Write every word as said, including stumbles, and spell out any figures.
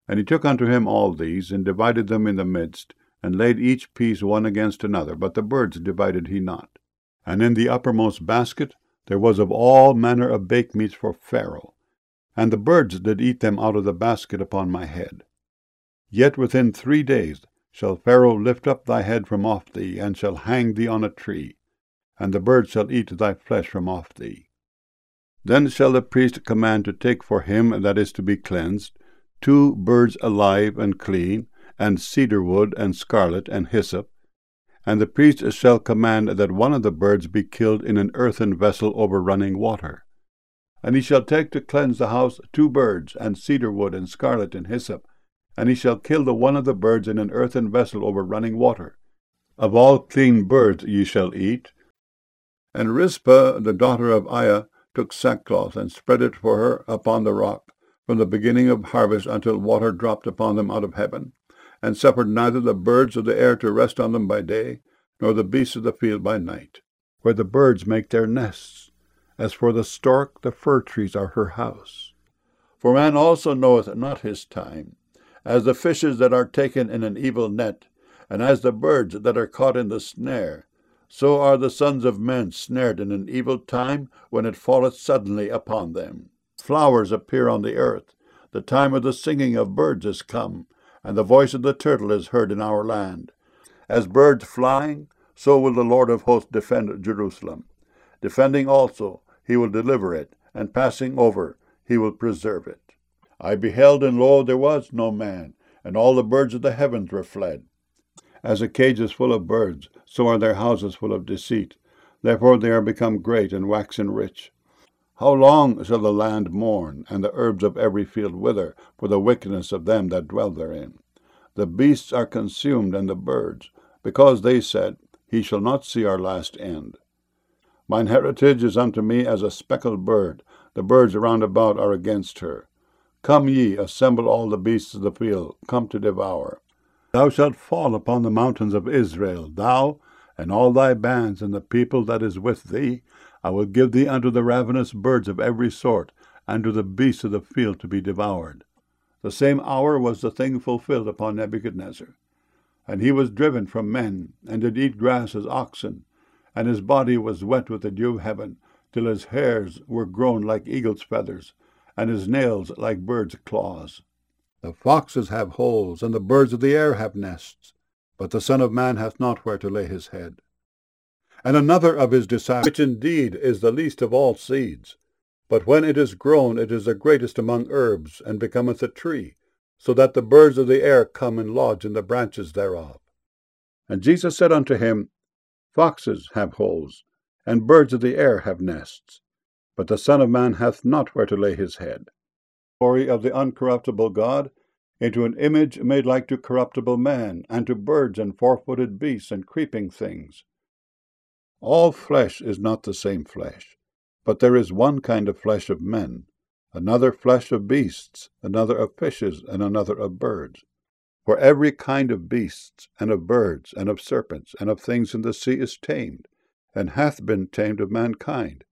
And he took unto him all these, and divided them in the midst, and laid each piece one against another, but the birds divided he not. And in the uppermost basket there was of all manner of baked meats for Pharaoh, and the birds did eat them out of the basket upon my head. Yet within three days shall Pharaoh lift up thy head from off thee, and shall hang thee on a tree, and the birds shall eat thy flesh from off thee. Then shall the priest command to take for him that is to be cleansed two birds alive and clean, and cedar wood, and scarlet, and hyssop. And the priest shall command that one of the birds be killed in an earthen vessel over running water. And he shall take to cleanse the house two birds, and cedar wood, and scarlet, and hyssop. And he shall kill the one of the birds in an earthen vessel over running water. Of all clean birds ye shall eat. And Rizpah the daughter of Aiah took sackcloth, and spread it for her upon the rock, from the beginning of harvest until water dropped upon them out of heaven, and suffered neither the birds of the air to rest on them by day, nor the beasts of the field by night, where the birds make their nests. As for the stork, the fir trees are her house. For man also knoweth not his time, as the fishes that are taken in an evil net, and as the birds that are caught in the snare, so are the sons of men snared in an evil time, when it falleth suddenly upon them. Flowers appear on the earth, the time of the singing of birds is come, and the voice of the turtle is heard in our land. As birds flying, so will the Lord of hosts defend Jerusalem. Defending also, he will deliver it, and passing over, he will preserve it. I beheld, and lo, there was no man, and all the birds of the heavens were fled. As a cage is full of birds, so are their houses full of deceit. Therefore they are become great, and waxen rich. How long shall the land mourn, and the herbs of every field wither, for the wickedness of them that dwell therein? The beasts are consumed, and the birds, because they said, He shall not see our last end. Mine heritage is unto me as a speckled bird. The birds round about are against her. Come ye, assemble all the beasts of the field, come to devour. Thou shalt fall upon the mountains of Israel, thou, and all thy bands, and the people that is with thee. I will give thee unto the ravenous birds of every sort, and to the beasts of the field to be devoured. The same hour was the thing fulfilled upon Nebuchadnezzar. And he was driven from men, and did eat grass as oxen, and his body was wet with the dew of heaven, till his hairs were grown like eagle's feathers, and his nails like birds' claws. The foxes have holes, and the birds of the air have nests, but the Son of Man hath not where to lay his head. And another of his disciples, which indeed is the least of all seeds, but when it is grown it is the greatest among herbs, and becometh a tree, so that the birds of the air come and lodge in the branches thereof. And Jesus said unto him, Foxes have holes, and birds of the air have nests, but the Son of Man hath not where to lay his head. Glory of the uncorruptible God, into an image made like to corruptible man, and to birds and four-footed beasts and creeping things. All flesh is not the same flesh, but there is one kind of flesh of men, another flesh of beasts, another of fishes, and another of birds. For every kind of beasts, and of birds, and of serpents, and of things in the sea is tamed, and hath been tamed of mankind.